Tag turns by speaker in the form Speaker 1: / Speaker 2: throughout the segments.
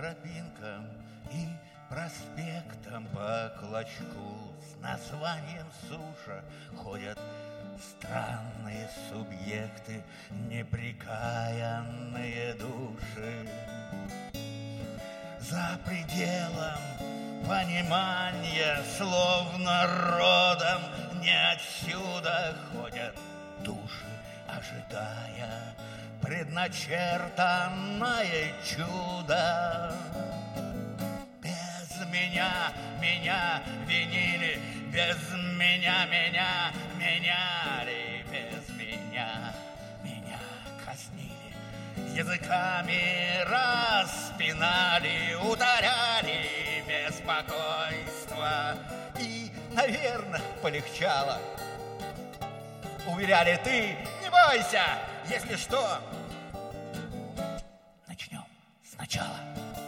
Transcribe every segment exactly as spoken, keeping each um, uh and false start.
Speaker 1: тропинкам и проспектам по клочку с названием суша ходят странные субъекты, неприкаянные души. За пределом понимания, словно родом не отсюда, ходят души, ожидая предначертанное чудо. Без меня меня винили, без меня меня меняли, без меня меня казнили, языками распинали, утоляли беспокойство. И, наверное, полегчало. Уверяли: ты не бойся, если что. Начнем сначала.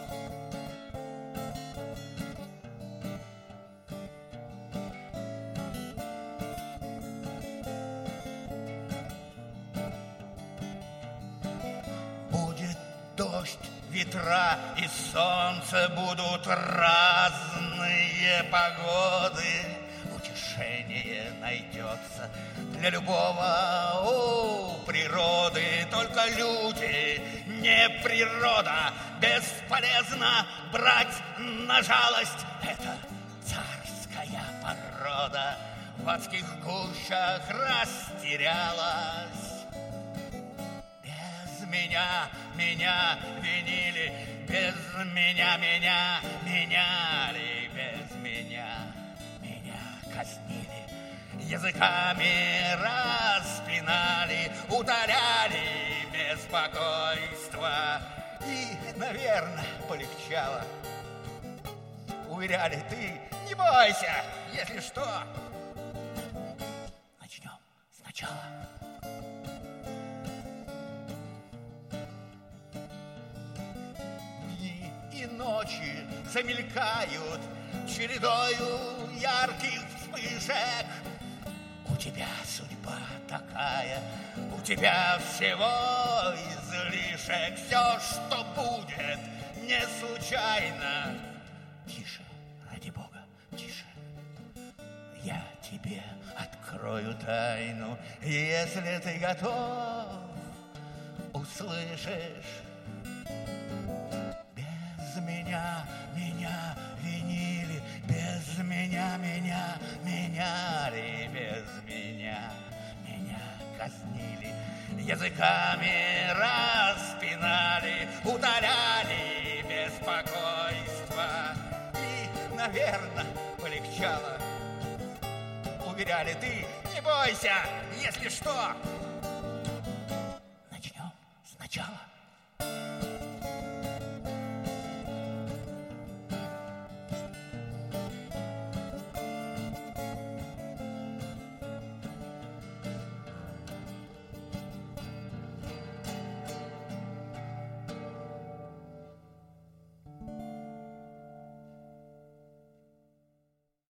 Speaker 1: Будет дождь, ветра и солнце, будут разные погоды. Утешение найдется для любого у природы. Только люди, не природа, бесполезно брать на жалость. Это царская порода в адских гущах растерялась. Без меня меня винили, без меня меня меняли, без меня меня казнили, языками распинали, утоляли беспокойство. И, наверное, полегчало. Уверяли: ты не бойся, если что. Начнем сначала. Дни и ночи замелькают чередою ярких вспышек. У тебя судьба такая, у тебя всего излишек. Все, что будет, не случайно. Тише, ради Бога, тише. Я тебе открою тайну, если ты готов, услышишь. Без меня меня винили, без меня меня меняли, без меня меня казнили, языками распинали, утоляли беспокойство. И, наверное, полегчало. Уверяли: ты не бойся, если что. Начнем сначала.